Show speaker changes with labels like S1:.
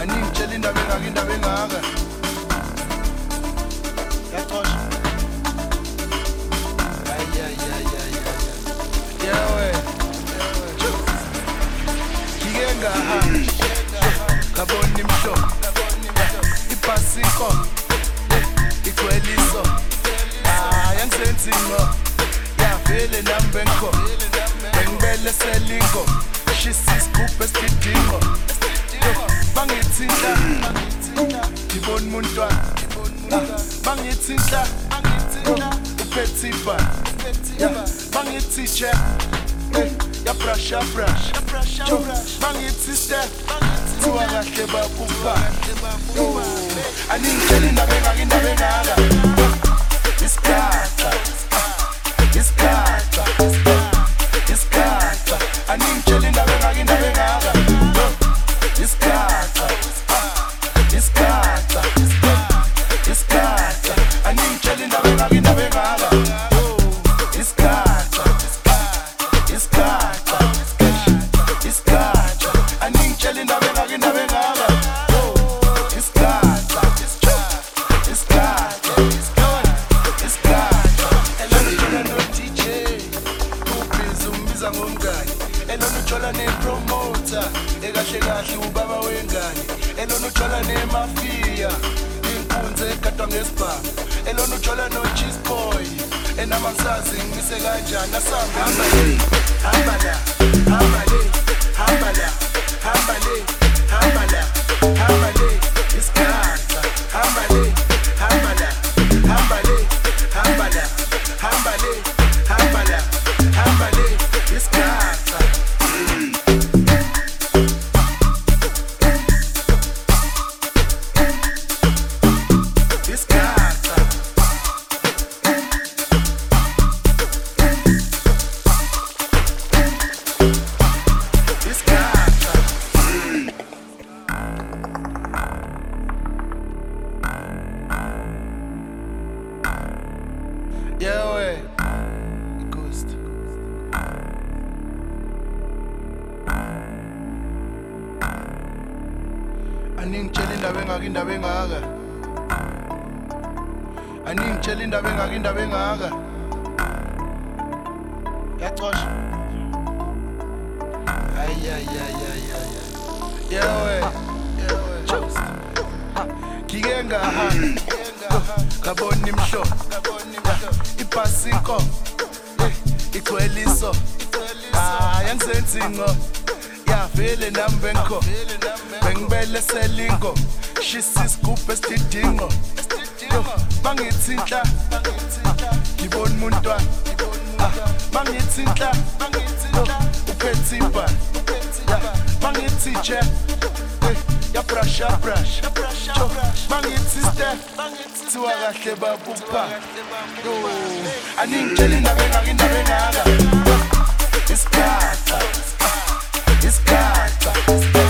S1: Aningitshela indaba engaka yaqosha yewe ngike ngahamba ngabona imhlobo ibhasiko igcweliso yangisenzingo yavele nami bengikho bengibele selingo shisisigubhu esidingo bangithinta ngibona umuntwana bangithinta uphethipa bangithitshe yabrasha bangithi step thiwa kahle babuka aningitshela indaba engaka isikhaqa aningitshela indaba engaka isikhaqa aningitshela indaba engaka elona ne-promoter ekahle kahle ubaba wengane elona ujola nemafia inkunze egadwa ngesibhamu elona ujola no-cheese boy enamasazi ngise kanjani asamba hamba la isikhaqa hamba le isikhaqa yewe ghost aningitshela indaba engaka aningitshela indaba engaka yaqosha yewe ngike ngahamba ngabona imhlobo ibhasiko igcweliso yangisenzingo yavele nami bengikho bengibele selingo shisisigubhu esidingo bangithinta ngibona umuntwana bangithinta uphethipa bangithitshe yabrasha bangithi step thiwa kahle babuka aningitshela indaba engaka isikhaqa